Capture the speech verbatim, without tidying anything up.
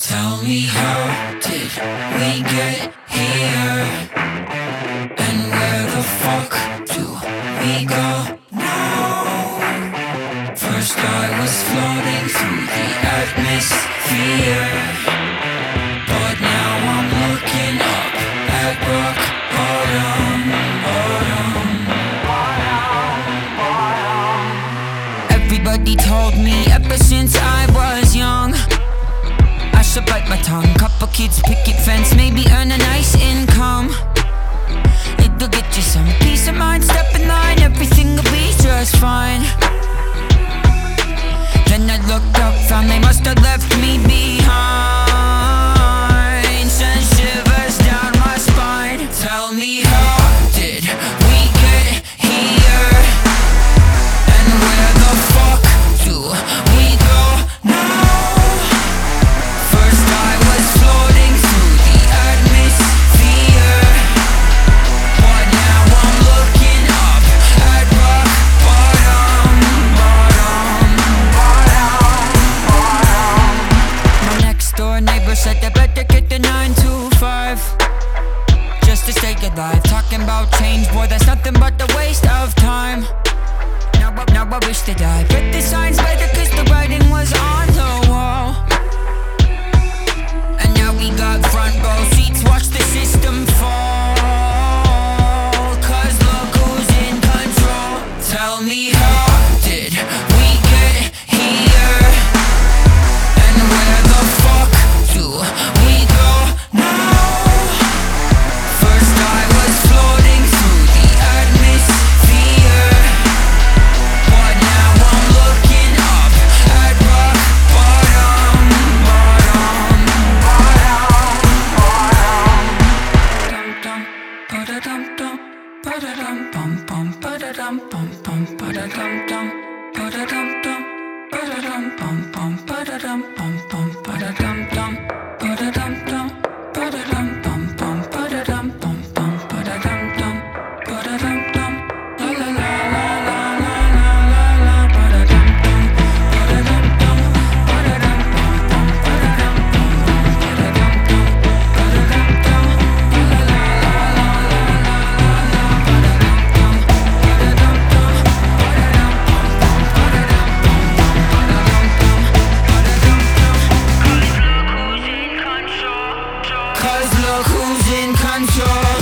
Tell me, how did we get here? And where the fuck do we go now? First I was floating through the atmosphere, but now I'm looking up at rock bottom, bottom. Everybody told me ever since I was young I should bite my tongue. Couple kids, picket fence, maybe earn a nice income. It'll get you some peace of mind. Step in line, everything will be just fine. Then I looked up, found they must have left me behind. Sent shivers down my spine. Tell me, how did we get here? And where the fuck do we go now? Said they better get the nine to five just to stay alive. Talking about change, boy, that's nothing but a waste of time. Now I, now I wish that I read the signs better, cause the writing was on the wall. And now we got front row seats, watch the system fall. Cause look who's in control. Tell me, how did we get here? And where the fuck do we go now? First I was floating through the atmosphere, but now I'm looking up at rock bottom, bottom, bottom, bottom. Dum dum, ba-da-dum bum bum, ba-da-dum bum, ba-da-dum dum, ba-da-dum bum bum, ba-da-dum bum bum, ba-da-dum dum, ba-da-dum dum, ba-da-dum bum bum, ba-da-dum bum bum, ba-da-dum dum, ba-da-dum dum, la la la la la la la la, ba-da-dum dum, ba-da-dum dum, ba-da-dum bum bum, ba-da-dum bum bum, ba-da-dum dum, ba-da-dum dum, la la la la la la la, ba-da-dum dum, ba-da-dum dum, ba-da-dum bum bum, ba-da-dum bum bum, ba-da-dum dum, ba-da-dum dum. Cause look who's in control.